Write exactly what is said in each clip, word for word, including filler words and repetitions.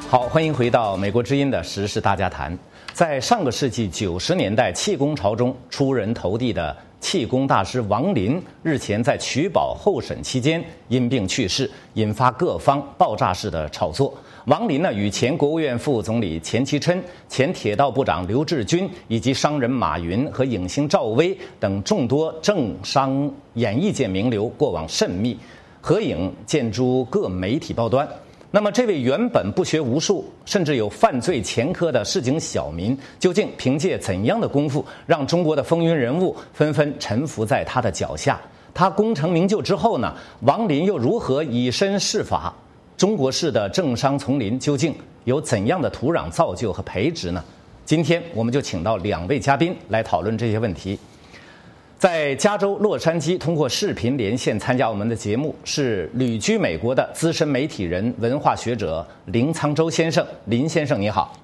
好，欢迎回到美国之音的时事大家谈。在上个世纪九十年代气功潮中出人头地的气功大师王林，日前在取保候审期间因病去世，引发各方爆炸式的炒作。王林呢，与前国务院副总理钱其琛、前铁道部长刘志军以及商人马云和影星赵薇等众多政商演艺界名流过往甚密，合影见诸各媒体报端。那么，这位原本不学无术，甚至有犯罪前科的市井小民，究竟凭借怎样的功夫，让中国的风云人物纷纷臣服在他的脚下？他功成名就之后呢，王林又如何以身试法？中国式的政商丛林究竟有怎样的土壤造就和培植呢？今天我们就请到两位嘉宾来讨论这些问题。在加州洛杉矶通过视频连线参加我们的节目是旅居美国的资深媒体人、文化学者林沧州先生。林先生你好。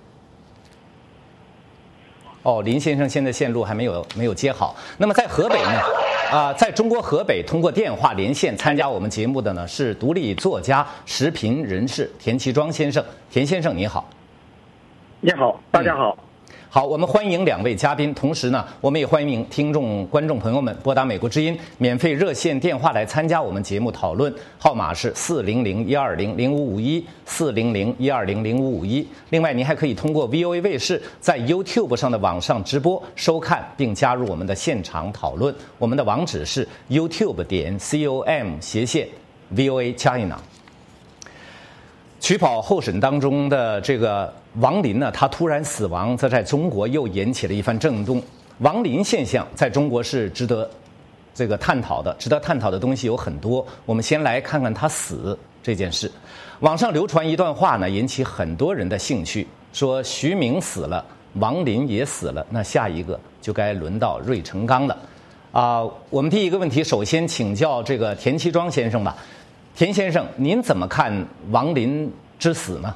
哦，林先生现在线路还没有没有接好。那么在河北呢，啊、呃，在中国河北通过电话连线参加我们节目的呢是独立作家、时评人士田其庄先生。田先生你好。 你好，大家好。 嗯好，我们欢迎两位嘉宾，同时呢，我们也欢迎听众、观众朋友们拨打美国之音免费热线电话来参加我们节目讨论，号码是四零零一二零零五五一四零零一二零零五五一。另外，您还可以通过 V O A 卫视在 YouTube 上的网上直播收看，并加入我们的现场讨论。我们的网址是 YouTube 点 com 斜线 V O A China。取保候审当中的这个王林呢，他突然死亡，则在中国又引起了一番震动。王林现象在中国是值得这个探讨的，值得探讨的东西有很多。我们先来看看他死这件事。网上流传一段话呢，引起很多人的兴趣，说徐明死了，王林也死了，那下一个就该轮到芮成钢了。啊、呃，我们第一个问题，首先请教这个田其庄先生吧。田先生，您怎么看王林之死呢？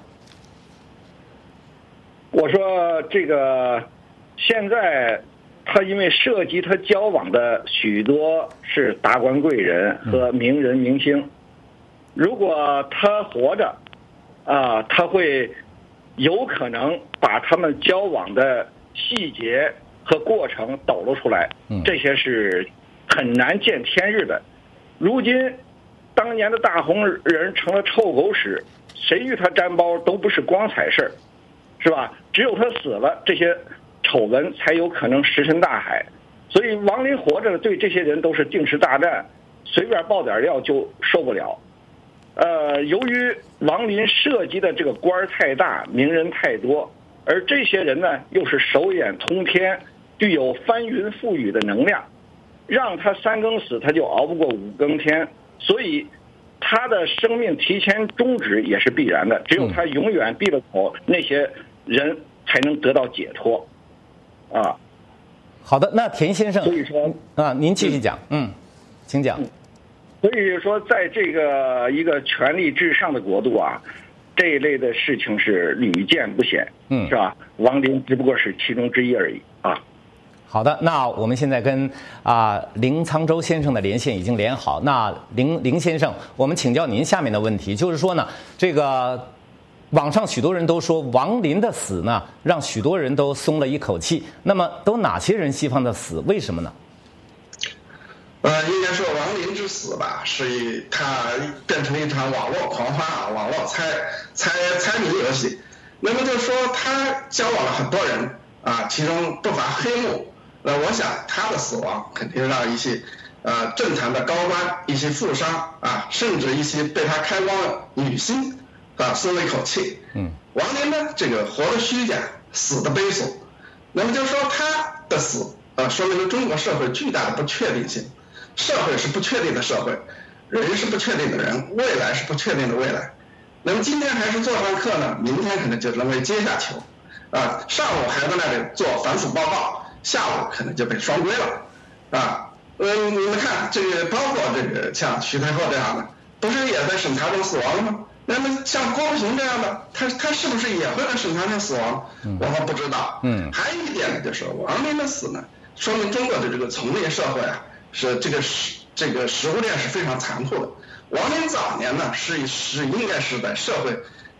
我说这个，现在他因为涉及他交往的许多是达官贵人和名人明星，如果他活着，啊、呃，他会有可能把他们交往的细节和过程抖露出来，这些是很难见天日的。如今当年的大红人成了臭狗屎，谁与他沾包都不是光彩事儿，是吧？只有他死了，这些丑闻才有可能石沉大海。所以王林活着对这些人都是定时炸弹，随便爆点料就受不了。呃，由于王林涉及的这个官太大，名人太多，而这些人呢又是手眼通天，具有翻云覆雨的能量，让他三更死他就熬不过五更天。所以他的生命提前终止也是必然的，只有他永远闭了口，那些人才能得到解脱啊。 好的，那田先生， 所以说啊，您继续讲，嗯，请讲。 所以说，在这个一个权力至上的国度啊，这一类的事情是屡见不鲜，嗯，是吧？王林只不过是其中之一而已啊。 好的，那我们现在跟啊、呃、林沧州先生的连线已经连好。那林林先生，我们请教您下面的问题，就是说呢，这个网上许多人都说王林的死呢，让许多人都松了一口气。那么都哪些人西方的死？为什么呢？ 呃，应该说王林之死吧，是以他变成了一场网络狂欢啊，网络猜猜猜谜游戏。那么就是说他交往了很多人啊，其中不乏黑幕。那我想他的死亡肯定让一些呃政坛的高官、一些富商啊，甚至一些被他开光的女星啊松了一口气。嗯，王林呢，这个活得虚假，死的悲俗。那么就是说他的死啊，说明了中国社会巨大的不确定性。社会是不确定的社会，人是不确定的人，未来是不确定的未来。那么今天还是做上课呢，明天可能就沦为阶下囚啊。上午还在那里做反腐报告，下午可能就被双规了啊。嗯，你们看这个，包括这个像徐太后这样的，不是也在审查中死亡了吗？那么像郭平这样的，他他是不是也会在审查中死亡？我们不知道。嗯，还有一点呢，就是王林的死呢，说明中国的这个丛林社会啊，是这个食这个食物链是非常残酷的。王林早年呢是是应该是在社会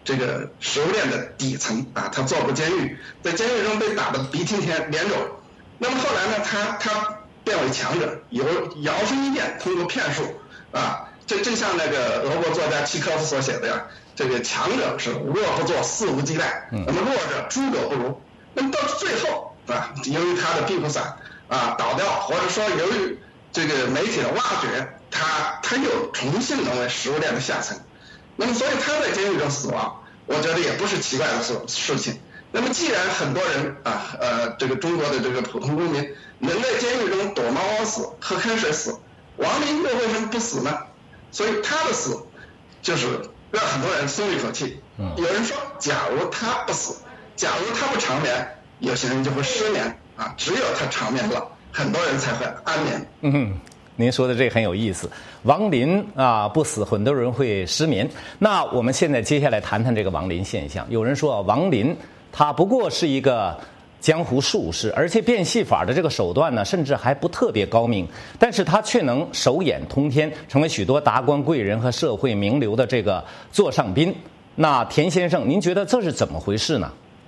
这个食物链的底层啊，他做过监狱，在监狱中被打得鼻青脸肿。那么后来呢，他他变为强者，由摇身一变，通过骗术啊，这正像那个俄国作家契诃夫所写的呀，这个强者是无恶不作，肆无忌惮，那么弱者诸葛不如。那么到最后啊，由于他的庇护伞啊倒掉，或者说由于这个媒体的挖掘，他他又重新沦为食物链的下层。那么所以他在监狱中死亡，我觉得也不是奇怪的事事情。那么既然很多人啊呃这个中国的这个普通公民能在监狱中躲猫猫死、喝开水死，王林又为什么不死呢？所以他的死就是让很多人松一口气。有人说，假如他不死，假如他不长眠，有些人就会失眠啊，只有他长眠了，很多人才会安眠。 嗯。您说的这很有意思，王林啊不死，很多人会失眠。那我们现在接下来谈谈这个王林现象。有人说啊，王林他不过是一个江湖术士，而且变戏法的这个手段呢，甚至还不特别高明，但是他却能手眼通天，成为许多达官贵人和社会名流的这个座上宾。那田先生，您觉得这是怎么回事呢？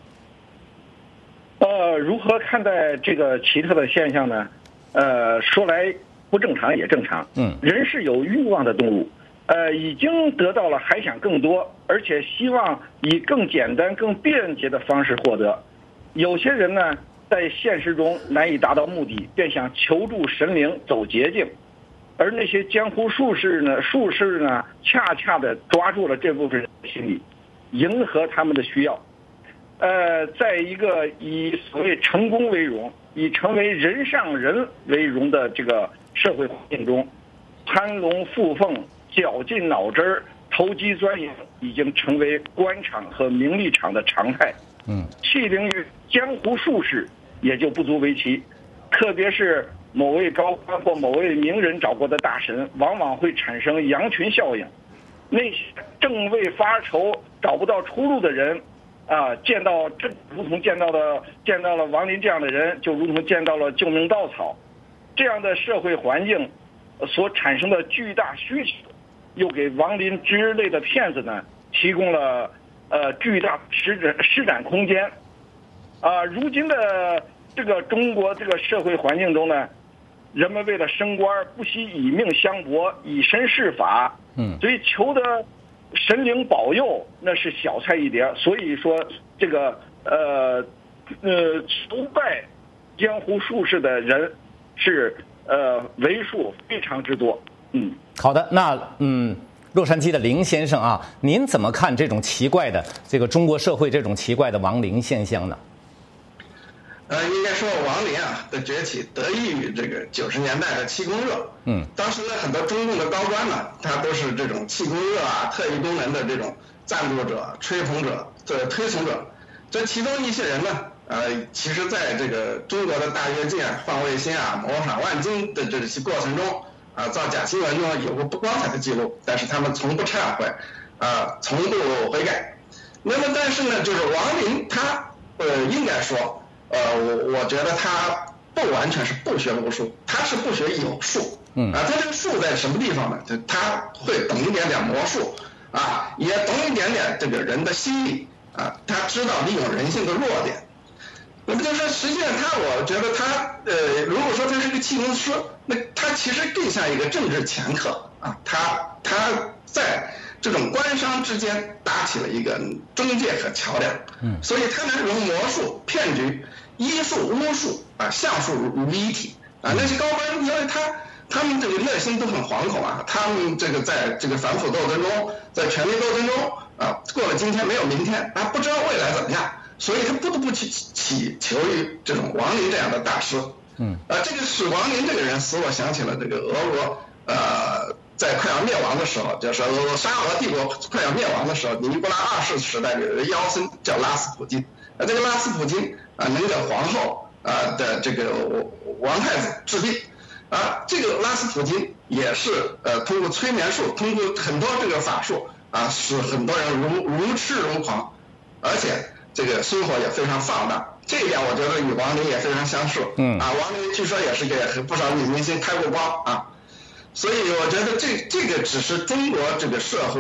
呃，如何看待这个奇特的现象呢？呃，说来不正常也正常，嗯，人是有欲望的动物，呃，已经得到了还想更多，而且希望以更简单、更便捷的方式获得。有些人呢，在现实中难以达到目的，便想求助神灵走捷径，而那些江湖术士呢，术士呢，恰恰的抓住了这部分人的心理，迎合他们的需要。呃，在一个以所谓成功为荣，以成为人上人为荣的这个社会环境中，攀龙附凤、绞尽脑汁儿、投机钻营，已经成为官场和名利场的常态。嗯，欺凌于江湖术士也就不足为奇，特别是某位高官或某位名人找过的大神，往往会产生羊群效应。那些正为发愁找不到出路的人，啊，见到这如同见到了见到了王林这样的人，就如同见到了救命稻草。这样的社会环境所产生的巨大需求，又给王林之类的骗子呢提供了呃巨大施展施展空间。啊，如今的这个中国这个社会环境中呢，人们为了升官不惜以命相搏，以身试法，嗯，所以求得神灵保佑那是小菜一碟。所以说这个呃呃求拜江湖术士的人是呃为数非常之多。嗯， 好的，那嗯，洛杉矶的林先生啊，您怎么看这种奇怪的这个中国社会这种奇怪的亡灵现象呢？ 呃，应该说王林啊的崛起得益于这个九十年代的气功热。嗯，当时呢很多中共的高官呢，他都是这种气功热啊、特异功能的这种赞助者、吹捧者、这推崇者。这其中一些人呢，呃，其实在这个中国的大跃进啊、放卫星啊、谋反万金的这些过程中啊，造假新闻中有过不光彩的记录，但是他们从不忏悔，啊，从不悔改。那么，但是呢，就是王林他呃，应该说。呃，我我觉得他不完全是不学无术，他是不学有术。嗯啊，他这个术在什么地方呢？就他会懂一点点魔术啊，也懂一点点这个人的心理啊，他知道利用人性的弱点。那么就是说，实际上他，我觉得他呃，如果说他是个气功师，那他其实更像一个政治掮客啊，他他在这种官商之间搭起了一个中介和桥梁。嗯，所以他能融魔术、骗局、医术、巫术啊、相术于一体啊。那些高官，因为他他们这个内心都很惶恐啊，他们这个在这个反腐斗争中，在权力斗争中啊，过了今天没有明天啊，不知道未来怎么样，所以他不得不去祈求于这种王林这样的大师。嗯，啊，这个使王林这个人使我想起了这个俄国呃。在快要灭亡的时候，就是沙俄帝国快要灭亡的时候，尼古拉二世时代有一个妖僧叫拉斯普京，啊，这个拉斯普京啊能给皇后啊的这个王太子治病，啊，这个拉斯普京也是呃通过催眠术，通过很多这个法术啊，使很多人如如痴如狂，而且这个生活也非常放荡。这一点我觉得与王林也非常相似。嗯，啊，王林据说也是给不少女明星开过光啊。所以我觉得这这个只是中国这个社会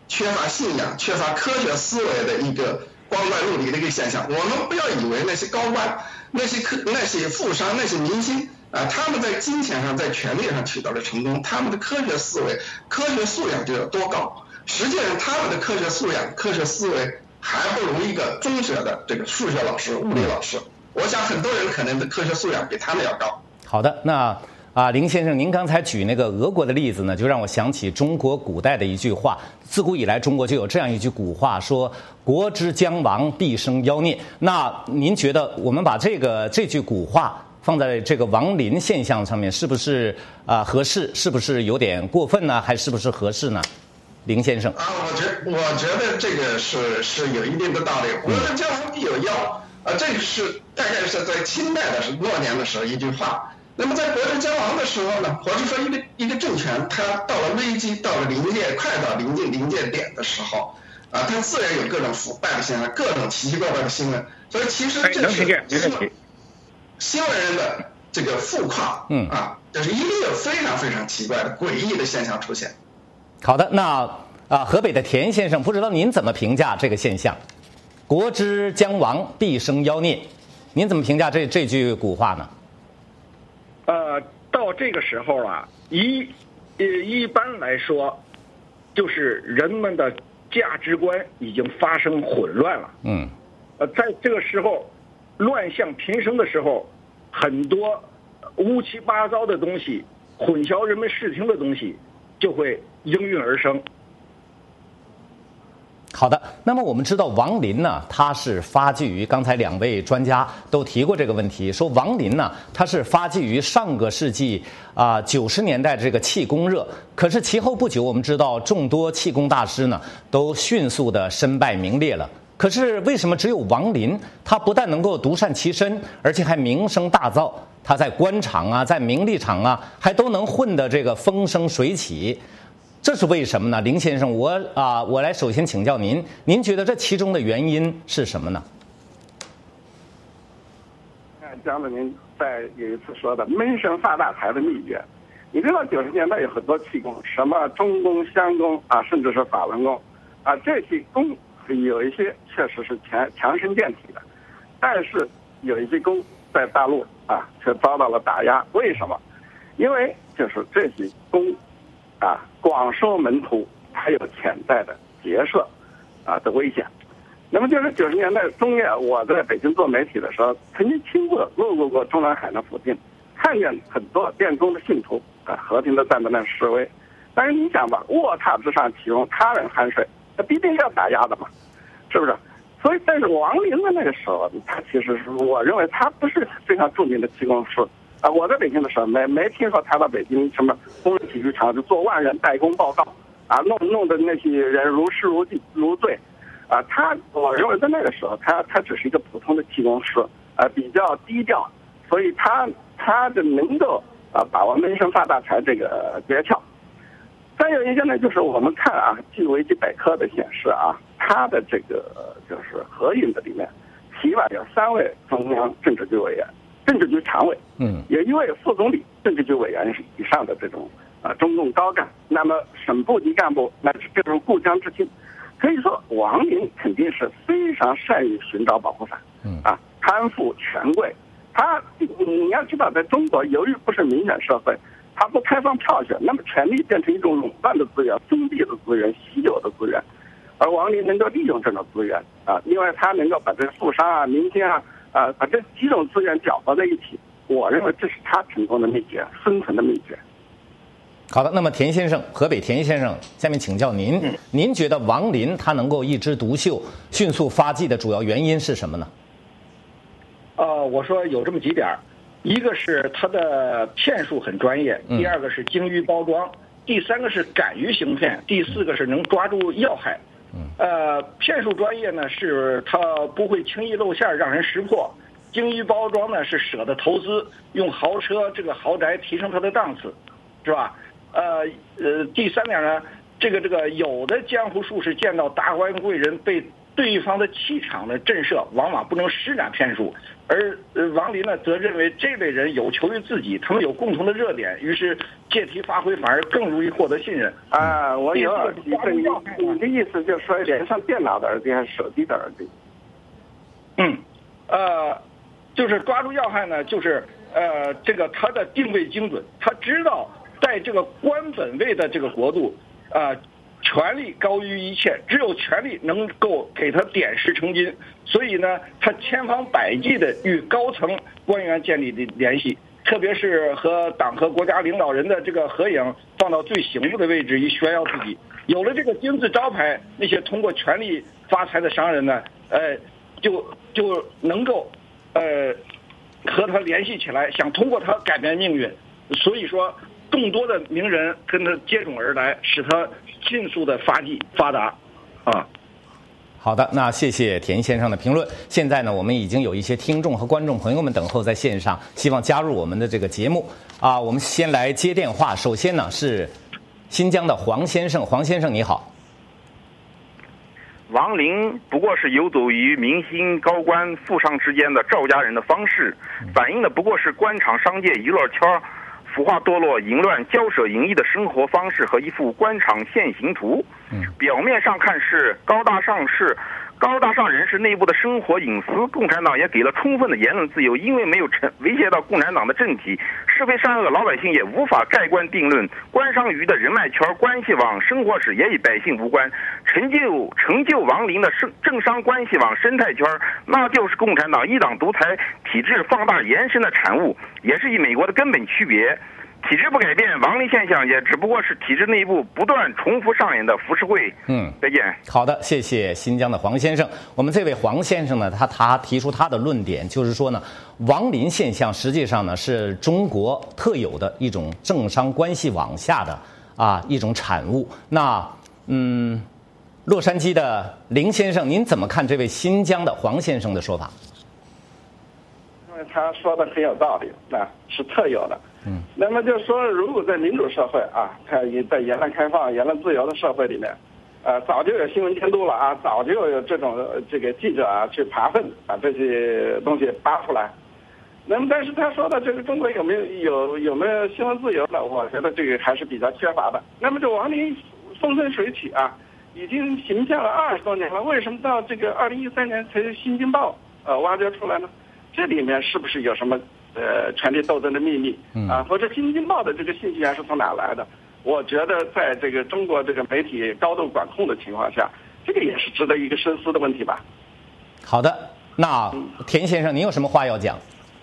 缺乏信仰、缺乏科学思维的一个光怪陆离的一个现象。我们不要以为那些高官、那些科、那些富商、那些明星啊，他们在金钱上、在权力上取得了成功，他们的科学思维、科学素养就有多高？实际上，他们的科学素养、科学思维还不如一个中学的这个数学老师、物理老师。我想很多人可能的科学素养比他们要高。 好的，那啊，林先生，您刚才举那个俄国的例子呢，就让我想起中国古代的一句话。自古以来，中国就有这样一句古话，说“国之将亡，必生妖孽”。那您觉得，我们把这个这句古话放在这个亡灵现象上面，是不是啊、呃、合适？是不是有点过分呢？还是不是合适呢？林先生啊，我觉我觉得这个是是有一定的道理。国之将亡必有妖，啊，这个是大概是在清代的是末年的时候一句话。那么在国之将亡的时候呢，或者说一个一个政权，它到了危机，到了临界，快到临近临界点的时候，啊，它自然有各种腐败的现象，各种奇奇怪怪的新闻。所以其实这是新闻新闻人的这个富况，嗯啊，就是一定有非常非常奇怪的诡异的现象出现。 好的，那啊，河北的田先生，不知道您怎么评价这个现象？国之将亡，必生妖孽。您怎么评价这这句古话呢？ 呃，到这个时候啊，一呃一般来说，就是人们的价值观已经发生混乱了。 嗯， 呃，在这个时候，乱象频生的时候，很多乌七八糟的东西，混淆人们视听的东西，就会应运而生。 好的，那么我们知道亡灵呢，它是发迹于刚才两位专家都提过这个问题，说亡灵呢，它是发迹于上个世纪啊九十年代这个气功热，可是其后不久，我们知道众多气功大师呢都迅速的身败名裂了。可是为什么只有亡灵，他不但能够独善其身，而且还名声大噪？他在官场啊，在名利场啊，还都能混得这个风生水起。这是为什么呢？林先生，我啊，我来首先请教您，您觉得这其中的原因是什么呢？ 看江子您在有一次说的闷声发大财的秘诀，你知道九十年代有很多气功，什么中功、香功啊，甚至是法轮功啊，这些功有一些确实是强强身健体的，但是有一些功在大陆啊却遭到了打压。为什么？因为就是这些功啊，广收门徒，还有潜在的结社啊的危险。那么就是九十年代中叶，我在北京做媒体的时候，曾经亲自路过过中南海那附近，看见很多练功的信徒啊和平的站在那示威。但是你想吧，卧榻之上岂容他人酣睡，那必定是要打压的嘛，是不是？所以，但是王林的那个时候，他其实是我认为他不是非常著名的气功师。啊，我在北京的时候没没听说他到北京什么工人体育场就做万人代工报告，啊，弄弄的那些人如痴如醉如醉，啊，他我认为在那个时候他他只是一个普通的气功师，啊，比较低调，所以他他的能够啊把握闷声发大财这个诀窍。再有一个呢，就是我们看啊，据维基百科的显示啊，他的这个就是合影的里面，起码有三位中央政治局委员。政治局常委，嗯，有一位副总理，政治局委员以上的这种啊中共高干，那么省部级干部乃至这种故乡知青，可以说王林肯定是非常善于寻找保护伞，嗯啊，贪腐权贵，他你要知道，在中国由于不是民选社会，他不开放票选，那么权力变成一种垄断的资源、封闭的资源、稀有的资源，而王林能够利用这种资源啊，另外他能够把这个富商啊、明星啊。啊，把这几种资源搅和在一起，我认为这是他成功的秘诀，生存的秘诀。 好的，那么田先生，河北田先生，下面请教您，嗯、您觉得王林他能够一枝独秀、迅速发迹的主要原因是什么呢？ 呃，我说有这么几点，一个是他的骗术很专业，第二个是精于包装，嗯、第三个是敢于行骗，第四个是能抓住要害。呃，骗术专业呢，是他不会轻易露馅让人识破；精于包装呢，是舍得投资，用豪车这个豪宅提升他的档次，是吧？呃呃，第三点呢，这个这个有的江湖术士见到达官贵人被对方的气场的震慑往往不能施展骗术，而呃王林呢则认为这类人有求于自己，他们有共同的热点，于是借题发挥反而更容易获得信任。 啊，我有耳机，这你你的意思就是说连上电脑的耳机还是手机的耳机？ 嗯，呃，就是抓住要害呢，就是呃这个他的定位精准，他知道在这个官本位的这个国度，啊、呃。权力高于一切，只有权力能够给他点石成金，所以呢，他千方百计的与高层官员建立的联系，特别是和党和国家领导人的这个合影放到最醒目的位置，以炫耀自己。有了这个金字招牌，那些通过权力发财的商人呢，呃，就就能够呃和他联系起来，想通过他改变命运。所以说，众多的名人跟他接踵而来，使他迅速的发迹发达，啊。 好的，那谢谢田先生的评论。现在呢，我们已经有一些听众和观众朋友们等候在线上，希望加入我们的这个节目啊。我们先来接电话，首先呢是新疆的黄先生，黄先生你好。 王林不过是游走于明星、高官、富商之间的赵家人的方式，反映的不过是官场、商界、娱乐圈腐化堕落、淫乱、骄奢淫逸的生活方式和一幅官场现形图。表面上看是高大上，是高大上人士内部的生活隐私，共产党也给了充分的言论自由，因为没有成威胁到共产党的政体，是非善恶老百姓也无法盖棺定论。官商娱的人脉圈、关系网、生活史也与百姓无关。成就成就王林的政商关系网生态圈，那就是共产党一党独裁体制放大延伸的产物，也是与美国的根本区别。体制不改变，王林现象也只不过是体制内部不断重复上演的浮世绘。 嗯， 再见。 好的，谢谢新疆的黄先生。我们这位黄先生呢，他他提出他的论点，就是说呢，王林现象实际上呢是中国特有的一种政商关系网下的啊一种产物。那嗯，洛杉矶的林先生，您怎么看这位新疆的黄先生的说法？ 因为他说的很有道理，那是特有的。嗯，那么就是说，如果在民主社会啊，它也在言论开放、言论自由的社会里面，呃，早就有新闻监督了啊，早就有这种这个记者啊去爬粪，把这些东西扒出来。那么，但是他说的这个中国有没有有有没有新闻自由呢？我觉得这个还是比较缺乏的。那么这王林风生水起啊，已经形象了二十多年了，为什么到这个二零一三年才《新京报》呃挖掘出来呢？这里面是不是有什么？呃，权力斗争的秘密啊，或者《新京报》的这个信息源是从哪来的？我觉得，在这个中国这个媒体高度管控的情况下，这个也是值得一个深思的问题吧。 好的，那田先生，您有什么话要讲？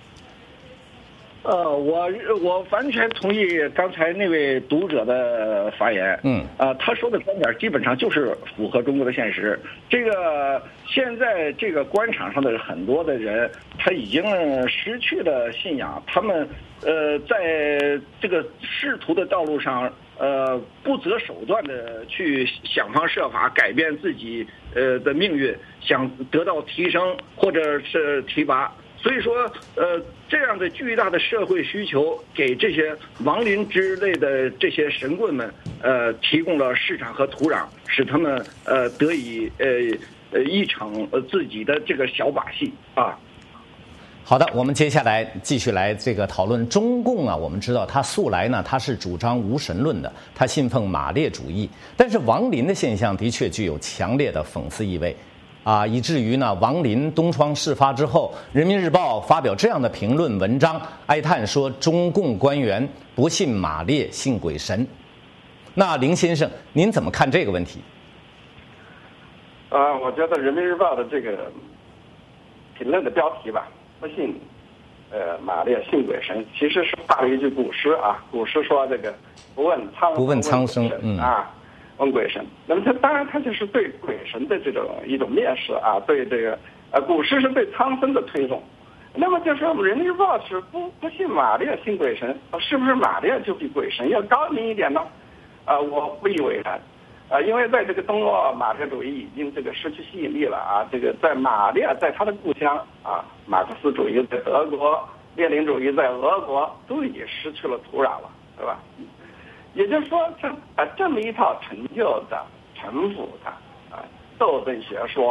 呃，我我完全同意刚才那位读者的发言。嗯，啊、呃，他说的观点基本上就是符合中国的现实。这个现在这个官场上的很多的人，他已经失去了信仰，他们呃在这个仕途的道路上，呃不择手段的去想方设法改变自己呃的命运，想得到提升或者是提拔。所以说，呃，这样的巨大的社会需求，给这些王林之类的这些神棍们，呃，提供了市场和土壤，使他们呃得以呃呃一场呃自己的这个小把戏啊。 好的，我们接下来继续来这个讨论中共啊。我们知道，他素来呢，他是主张无神论的，他信奉马列主义。但是王林的现象的确具有强烈的讽刺意味。啊，以至于呢，王林东窗事发之后，《人民日报》发表这样的评论文章，哀叹说中共官员不信马列，信鬼神。那林先生，您怎么看这个问题？ 啊，我觉得《人民日报》的这个评论的标题吧，不信呃马列，信鬼神，其实是画了一句古诗啊，古诗说这个不问苍不问苍生，嗯啊。问鬼神，那么他当然他就是对鬼神的这种一种蔑视啊，对这个呃古诗是对苍生的推崇，那么就是我们人民日报是不不信马列信鬼神，是不是马列就比鬼神要高明一点呢？啊、呃，我不以为然，啊、呃，因为在这个东欧马列主义已经这个失去吸引力了啊，这个在马列在他的故乡啊，马克思主义在德国，列宁主义在俄国都已经失去了土壤了，对吧？也就是说，这啊这么一套陈旧的、陈腐的啊斗争学说，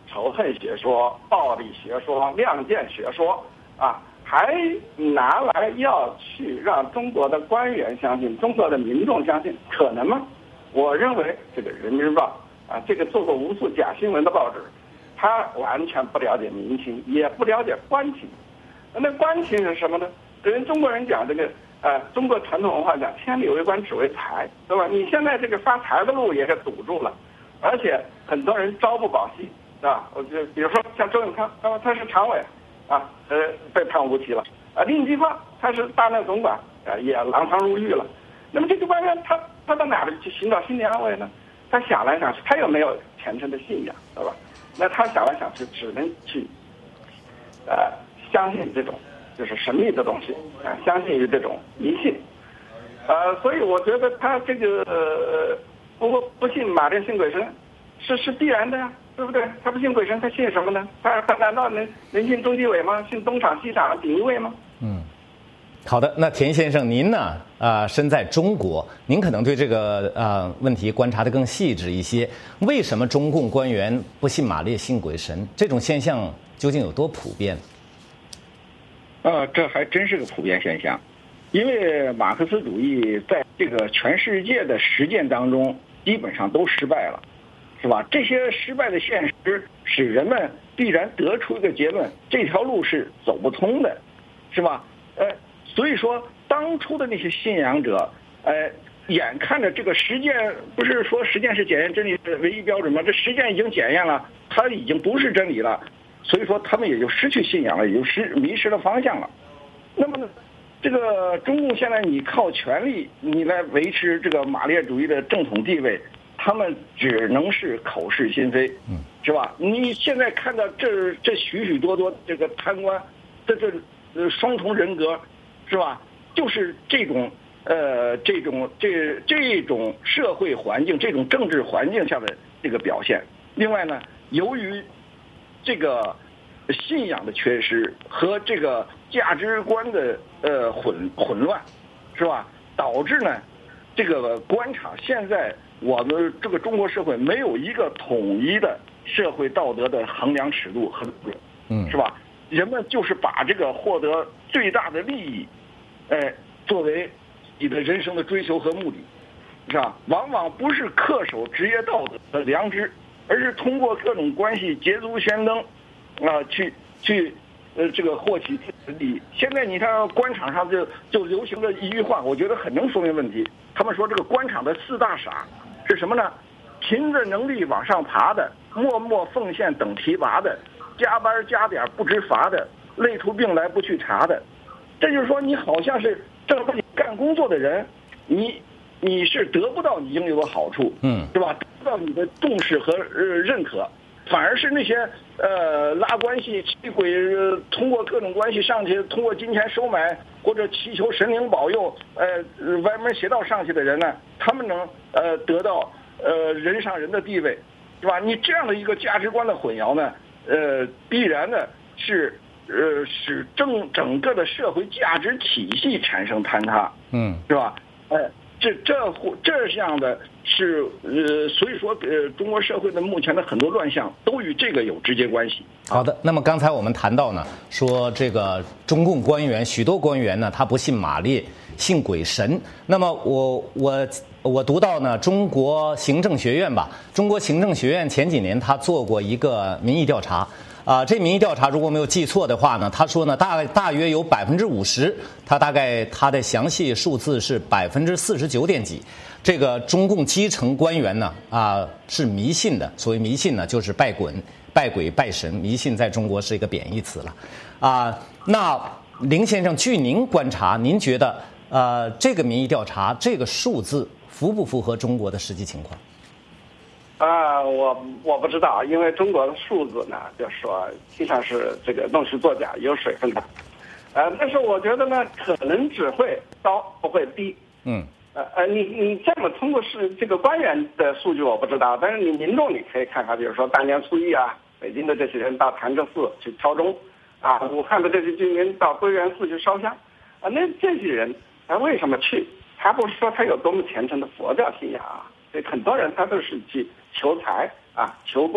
仇恨学说、暴力学说、亮剑学说啊，还拿来要去让中国的官员相信、中国的民众相信，可能吗？我认为这个《人民日报》啊，这个做过无数假新闻的报纸，他完全不了解民情，也不了解官情。那官情是什么呢？人中国人讲这个。呃，中国传统文化讲千里为官只为财，对吧？你现在这个发财的路也是堵住了，而且很多人朝不保夕，啊，我就比如说像周永康，啊，他是常委，啊，呃，被判无期了，啊，令计划他是大内总管，啊，也锒铛入狱了。那么这个官员他他到哪里去寻找心理安慰呢？他想来想去，他又没有虔诚的信仰，对吧？那他想来想去，只能去，呃，相信这种。就是神秘的东西啊，相信于这种迷信，呃，所以我觉得他这个呃不不信马列信鬼神，是是必然的呀，对不对？他不信鬼神，他信什么呢？他他难道能能信中纪委吗？信东厂西厂锦衣卫吗？ 嗯，好的，那田先生您呢？啊、呃，身在中国，您可能对这个呃问题观察得更细致一些。为什么中共官员不信马列信鬼神？这种现象究竟有多普遍？ 呃，这还真是个普遍现象，因为马克思主义在这个全世界的实践当中基本上都失败了，是吧？这些失败的现实使人们必然得出一个结论：这条路是走不通的，是吧？呃，所以说当初的那些信仰者，呃，眼看着这个实践，不是说实践是检验真理的唯一标准吗？这实践已经检验了，它已经不是真理了。所以说，他们也就失去信仰了，也就失迷失了方向了。那么，这个中共现在你靠权力，你来维持这个马列主义的正统地位，他们只能是口是心非，是吧？你现在看到这这许许多多这个贪官的这呃双重人格，是吧？就是这种呃这种这这种社会环境、这种政治环境下的这个表现。另外呢，由于这个信仰的缺失和这个价值观的呃混混乱，是吧？导致呢，这个官场现在我们这个中国社会没有一个统一的社会道德的衡量尺度和标准，嗯，是吧？人们就是把这个获得最大的利益，哎，作为你的人生的追求和目的，是吧？往往不是恪守职业道德和良知，而是通过各种关系捷足先登，啊，去去，呃，这个获取自己的利益。现在你看官场上就就流行的一句话，我觉得很能说明问题。他们说这个官场的四大傻是什么呢？凭着能力往上爬的，默默奉献等提拔的，加班加点不知罚的，累出病来不去查的。这就是说，你好像是正在干工作的人，你。你是得不到你应有的好处，嗯，是吧？得不到你的重视和呃认可，反而是那些呃拉关系、气鬼，呃，通过各种关系上去，通过金钱收买或者祈求神灵保佑，呃，歪门邪道上去的人呢，他们能呃得到呃人上人的地位，是吧？你这样的一个价值观的混淆呢，呃，必然的是呃使整整个的社会价值体系产生坍塌，嗯，是吧？哎。这这这样的是呃，所以说呃，中国社会的目前的很多乱象都与这个有直接关系。 好的，那么刚才我们谈到呢，说这个中共官员许多官员呢，他不信马列，信鬼神。那么我我我读到呢，中国行政学院吧，中国行政学院前几年他做过一个民意调查。啊，这民意调查如果没有记错的话呢，他说呢，大大约有百分之五十，他大概他的详细数字是百分之四十九点几。这个中共基层官员呢，啊是迷信的。所谓迷信呢，就是拜鬼、拜鬼、拜神。迷信在中国是一个贬义词了。啊，那林先生，据您观察，您觉得呃这个民意调查这个数字符不符合中国的实际情况？ 啊，我我不知道，因为中国的数字呢，就是说经常是这个弄虚作假，有水分的，呃，但是我觉得呢，可能只会高不会低。嗯，呃呃，你你这么通过是这个官员的数据我不知道，但是你民众你可以看看，比如说大年初一啊，北京的这些人到潭柘寺去敲钟，啊，武汉的这些居民到归元寺去烧香，啊，那这些人他为什么去？他不是说他有多么虔诚的佛教信仰啊。这很多人他都是去求财啊、求官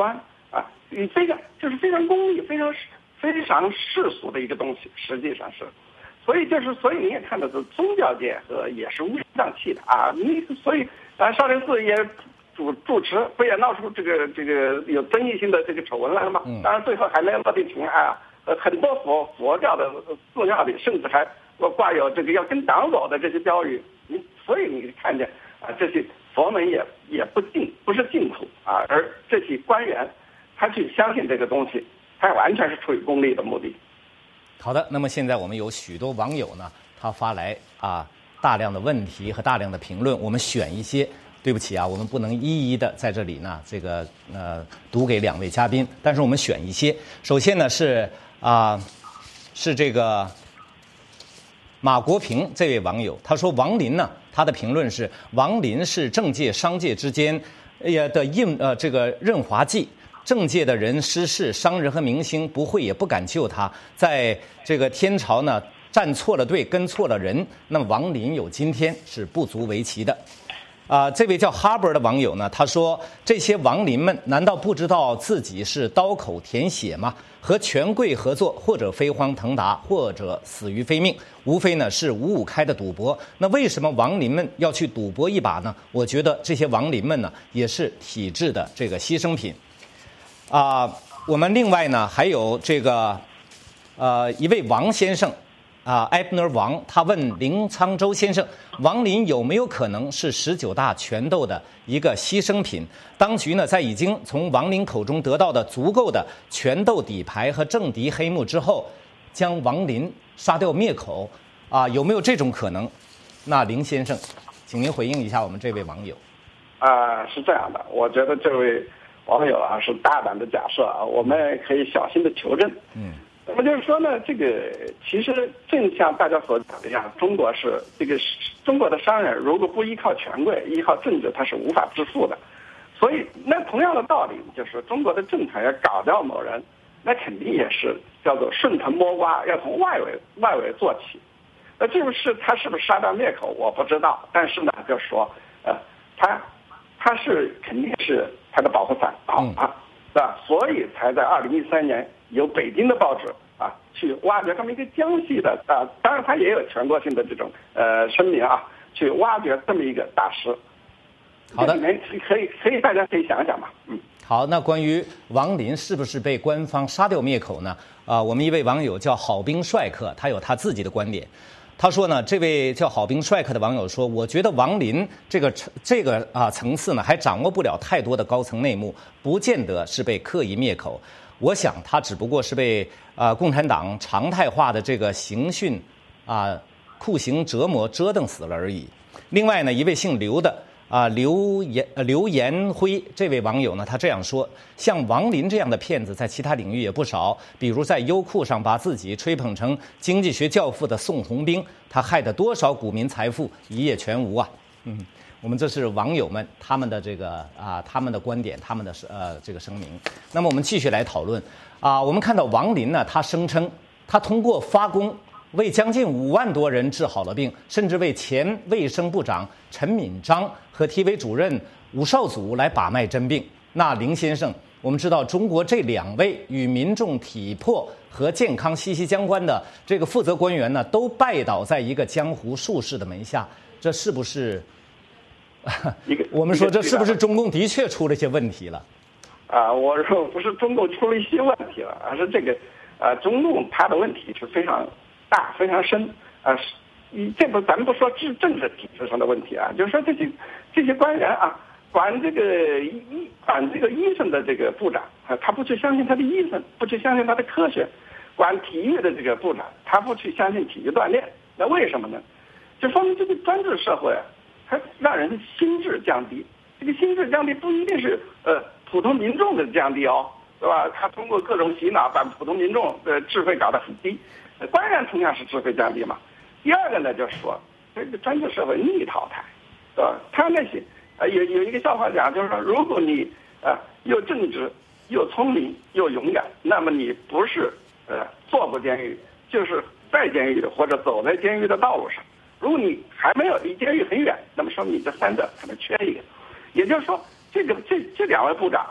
啊，你非常就是非常功利、非常非常世俗的一个东西，实际上是。所以就是，所以你也看到，这宗教界和也是乌烟瘴气的啊。你所以啊，少林寺也主主持，不也闹出这个这个有争议性的这个丑闻来了吗？当然最后还没落地尘埃啊。呃，很多佛佛教的寺庙里甚至还挂有这个要跟党走的这些标语。你所以你看见啊，这些佛门也也不净不是净土啊，而这些官员他去相信这个东西，他完全是出于功利的目的。 好的，那么现在我们有许多网友呢，他发来啊大量的问题和大量的评论，我们选一些。对不起啊，我们不能一一的在这里呢，这个呃读给两位嘉宾，但是我们选一些。首先呢是啊、呃、是这个马国平这位网友，他说王林呢，他的评论是王林是政界商界之间也的硬呃这个润滑剂。政界的人失势，商人和明星不会也不敢救他。在这个天朝呢，站错了队，跟错了人，那么王林有今天是不足为奇的。啊、呃，这位叫哈勃的网友呢，他说这些王林们难道不知道自己是刀口舔血吗？和权贵合作，或者飞黄腾达，或者死于非命，无非呢是五五开的赌博。那为什么王林们要去赌博一把呢？我觉得这些王林们呢，也是体制的这个牺牲品。啊、呃，我们另外呢还有这个，呃，一位王先生，啊、呃，埃布尔王，他问林沧州先生，王林有没有可能是十九大权斗的一个牺牲品？当局呢在已经从王林口中得到的足够的权斗底牌和政敌黑幕之后，将王林杀掉灭口，啊、呃，有没有这种可能？那林先生，请您回应一下我们这位网友。 啊、呃，是这样的，我觉得这位网友啊是大胆的假设啊，我们可以小心的求证。嗯，那么就是说呢，这个其实正像大家所讲的一样，中国是这个中国的商人如果不依靠权贵，依靠政治，他是无法致富的。所以，那同样的道理，就是中国的政坛要搞掉某人，那肯定也是叫做顺藤摸瓜，要从外围外围做起。那这个是他是不是杀掉灭口，我不知道。但是呢，就说呃，他他是肯定是他的保护伞啊，是吧？所以才在二零一三年由北京的报纸啊去挖掘这么一个江西的啊，当然他也有全国性的这种呃声明啊，去挖掘这么一个大师。 好的， 里面可以可以大家可以想想嘛，嗯。 好，那关于王林是不是被官方杀掉灭口呢？啊、呃，我们一位网友叫郝兵帅克，他有他自己的观点。他说呢，这位叫郝兵帅克的网友说，我觉得王林这个这个啊层次呢，还掌握不了太多的高层内幕，不见得是被刻意灭口。我想他只不过是被啊、呃、共产党常态化的这个刑讯啊、呃、酷刑折磨折腾死了而已。另外呢，一位姓刘的。啊，刘延呃刘延辉这位网友呢，他这样说：像王林这样的骗子，在其他领域也不少，比如在优酷上把自己吹捧成经济学教父的宋鸿兵，他害得多少股民财富一夜全无啊！嗯，我们这是网友们他们的这个啊他们的观点，他们的呃这个声明。那么我们继续来讨论啊，我们看到王林呢，他声称他通过发功。为将近五万多人治好了病，甚至为前卫生部长陈敏章和 T V 主任吴少祖来把脉诊病。那林先生，我们知道中国这两位与民众体魄和健康息息相关的这个负责官员呢，都拜倒在一个江湖术士的门下，这是不是？我们说这是不是中共的确出了一些问题了？ 啊，我说不是中共出了一些问题了，而是这个，呃，中共它的问题是非常大、非常深啊。你这不，咱们不说治政治体制上的问题啊，就是说这些这些官员啊，管这个医管这个医生的这个部长啊，他不去相信他的医生，不去相信他的科学；管体育的这个部长，他不去相信体育锻炼。那为什么呢？就说明这个专制社会啊，它让人的心智降低。这个心智降低不一定是呃普通民众的降低哦，对吧？他通过各种洗脑，把普通民众的智慧搞得很低。官员同样是智慧降低嘛。第二个呢，就是说这个专制社会逆淘汰，对吧？他那些呃有有一个笑话讲，就是说，如果你啊、呃、又正直又聪明又勇敢，那么你不是呃坐过监狱，就是在监狱或者走在监狱的道路上。如果你还没有离监狱很远，那么说明你这三者可能缺一个。也就是说，这个这这两位部长啊，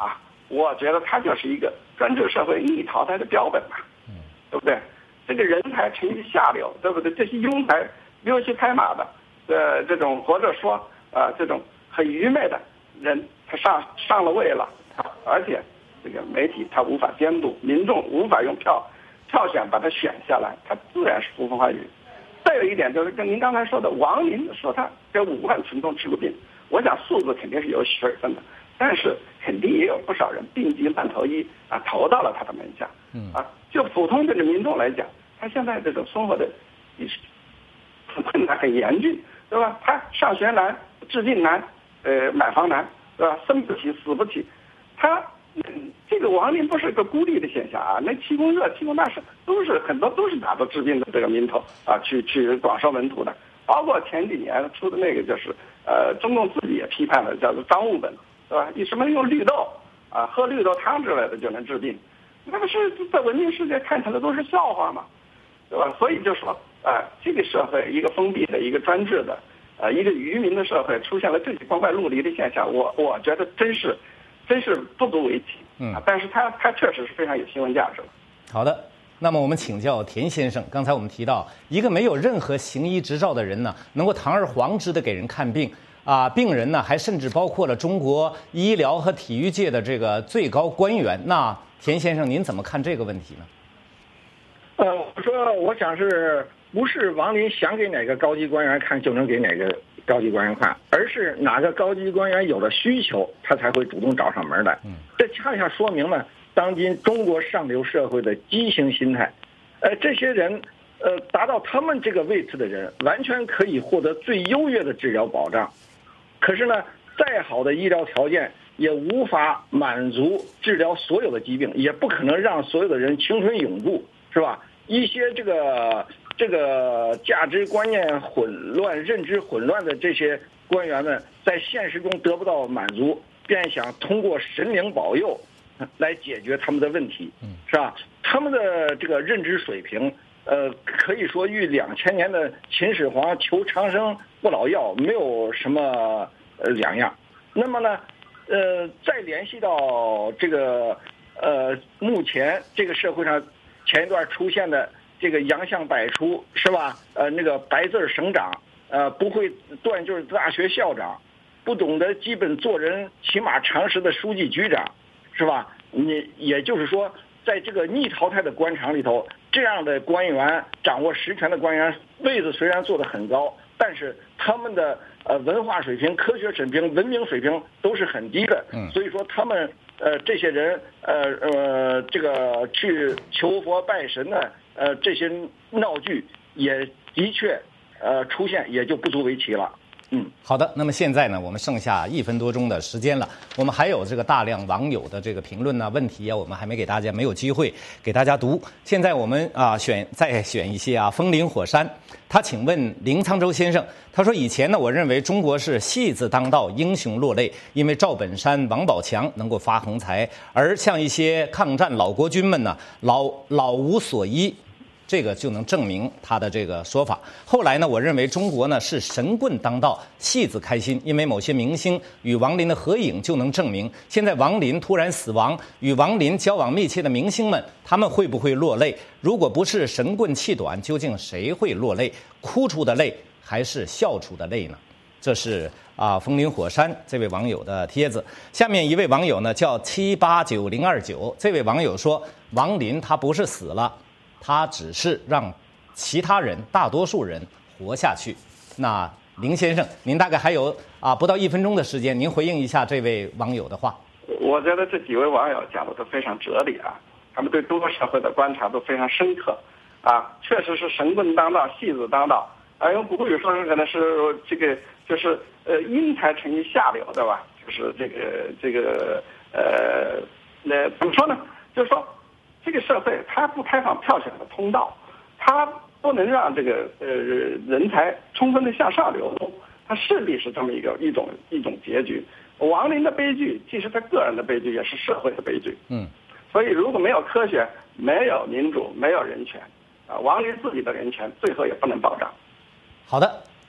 我觉得它就是一个专制社会逆淘汰的标本嘛，对不对？这个人才成于下流，对不对？这些庸才溜须拍马的，呃，这种或者说呃这种很愚昧的人，他上上了位了，而且这个媒体他无法监督，民众无法用票票选把他选下来，他自然是呼风唤雨。再有一点就是跟您刚才说的，王林说他这五万群众吃过病，我想数字肯定是有水分的，但是肯定也有不少人病急乱投医啊，投到了他的门下。嗯啊，就普通这个民众来讲，他现在这种生活的很困难、很严峻，对吧？他上学难，治病难，呃，买房难，对吧？生不起，死不起，他。嗯，这个王林不是个孤立的现象啊，那气功热、气功大师都是很多都是打着治病的这个名头啊，去去广收门徒的。包括前几年出的那个，就是呃，中共自己也批判了，叫做赃物本，对吧？以什么用绿豆啊，喝绿豆汤之类的就能治病，那不是在文明世界看起来都是笑话吗？对吧？所以就说啊、呃，这个社会一个封闭的、一个专制的、呃，一个愚民的社会出现了这些光怪陆离的现象，我我觉得真是。真是不足为奇，嗯，但是他他确实是非常有新闻价值的。 好的，那么我们请教田先生，刚才我们提到一个没有任何行医执照的人呢，能够堂而皇之的给人看病啊，病人呢还甚至包括了中国医疗和体育界的这个最高官员。那田先生您怎么看这个问题呢？ 呃，我说我想是不是王林想给哪个高级官员看就能给哪个高级官员看，而是哪个高级官员有了需求，他才会主动找上门来。这恰恰说明了当今中国上流社会的畸形心态。呃，这些人，呃，达到他们这个位置的人，完全可以获得最优越的治疗保障。可是呢，再好的医疗条件也无法满足治疗所有的疾病，也不可能让所有的人青春永驻，是吧？一些这个。这个价值观念混乱、认知混乱的这些官员们，在现实中得不到满足，便想通过神灵保佑来解决他们的问题，是吧？他们的这个认知水平，呃，可以说与两千年的秦始皇求长生不老药没有什么呃两样。那么呢，呃，再联系到这个呃，目前这个社会上前一段出现的。这个洋相百出是吧？呃，那个白字省长，呃，不会断句大学校长，不懂得基本做人起码常识的书记局长，是吧？你也就是说，在这个逆淘汰的官场里头，这样的官员掌握实权的官员，位子虽然做得很高，但是他们的呃文化水平、科学水平、文明水平都是很低的。嗯，所以说他们呃这些人呃呃这个去求佛拜神的。呃，这些闹剧也的确，呃，出现也就不足为奇了。嗯， 好的。那么现在呢，我们剩下一分多钟的时间了，我们还有这个大量网友的这个评论呢、问题啊，我们还没给大家没有机会给大家读。现在我们啊选再选一些啊，风林火山，他请问林沧州先生，他说以前呢，我认为中国是戏字当道，英雄落泪，因为赵本山、王宝强能够发横财，而像一些抗战老国军们呢，老老无所依。这个就能证明他的这个说法。后来呢，我认为中国呢是神棍当道，戏子开心，因为某些明星与王林的合影就能证明。现在王林突然死亡，与王林交往密切的明星们，他们会不会落泪？如果不是神棍气短，究竟谁会落泪？哭出的泪还是笑出的泪呢？这是啊，风林火山这位网友的帖子。下面一位网友呢叫七八九零二九，这位网友说，王林他不是死了。他只是让其他人、大多数人活下去。那林先生，您大概还有啊不到一分钟的时间，您回应一下这位网友的话。 我觉得这几位网友讲的都非常哲理啊，他们对中国社会的观察都非常深刻啊，确实是神棍当道，戏子当道啊。用古语说是可能是这个就是呃因才成于下流，对吧？就是这个这个呃那怎么说呢？就是说。这个社会它不开放票选的通道，它不能让这个呃人才充分的向上流动，它势必是这么一个一种一种结局。王林的悲剧既是他个人的悲剧，也是社会的悲剧。嗯，所以如果没有科学，没有民主，没有人权，啊，王林自己的人权最后也不能保障。 好的。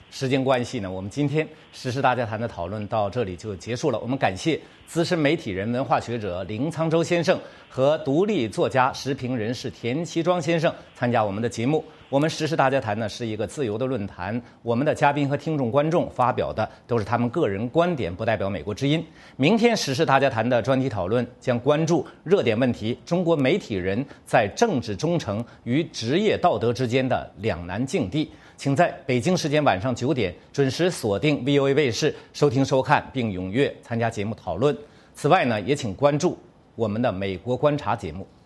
时间关系呢，我们今天时事大家谈的讨论到这里就结束了。我们感谢资深媒体人、文化学者林沧州先生和独立作家、时评人士田其庄先生参加我们的节目。我们时事大家谈呢是一个自由的论坛，我们的嘉宾和听众观众发表的都是他们个人观点，不代表美国之音。明天时事大家谈的专题讨论将关注热点问题：中国媒体人在政治忠诚与职业道德之间的两难境地。请在北京时间晚上九点准时锁定 V O A 卫视收听收看，并踊跃参加节目讨论。此外呢，也请关注我们的美国观察节目。